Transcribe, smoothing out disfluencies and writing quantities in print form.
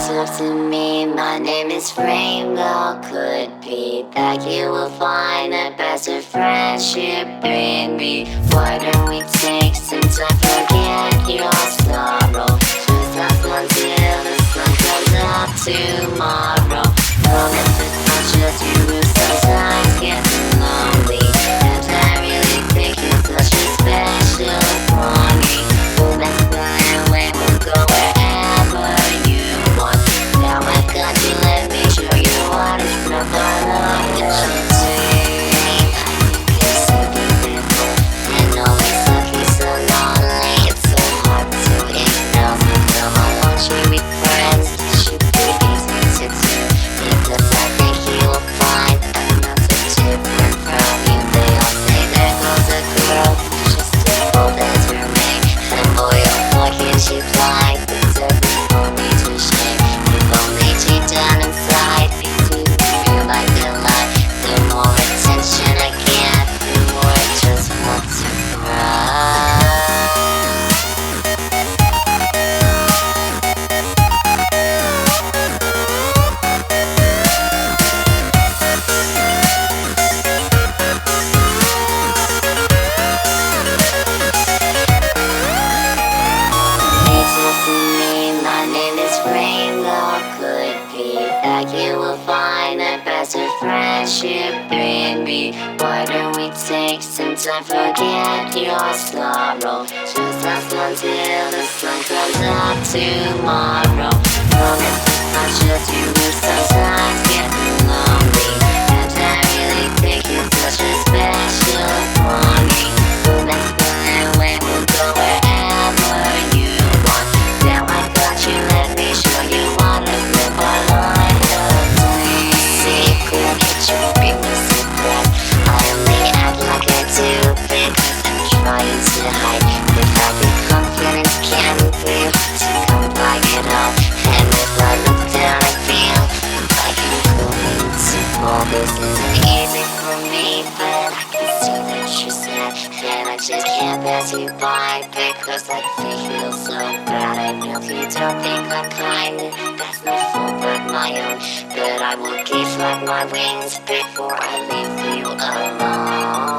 talk to me, my name is Rainbow. Could be that you will find a better friendship in me. Why don't we take some time, forget your sorrow? Just us until the sun comes up tomorrow. Promise it's not just you who sometimes get lonely, and I really think you're such a special for me. Let's fly away, we'll go wherever you want. Now I got you, let me show you what it's not but love that you take. You're so beautiful and always looking so lonely. It's so hard to ignore. Come on, won't you be friends? It should be easy to do, because I think you will find I'm not so different from you. They all say there goes a girl, just as bold as her mate. And boy, oh boy, can she fly? It's every only to shame. If only deep down inside you do feel like a lie. The more attention I get, the more I just want to cry. Hey, talk to me, my name is Rainbow. Could be that you will find a better friendship in me. Why don't we take some time, forget your sorrow? Just us until the sun comes up tomorrow. Promise it's not just you who sometimes get lonely, and I really think you're such a special for me. Let's fly away, we'll go wherever you want. Now I got you, let me show you what I live by like a dream. Secret, it's your biggest secret. I only act like I do because I'm trying to hide. If I be confident, can be to come by it all. And if I look down, I feel like I'm going to fall. This isn't easy for me, but I can see that you're sad, and I just can't pass you by because I feel so bad. I know you don't think I'm kind, that's no fault but my own, but I will give up my wings before I leave you alone.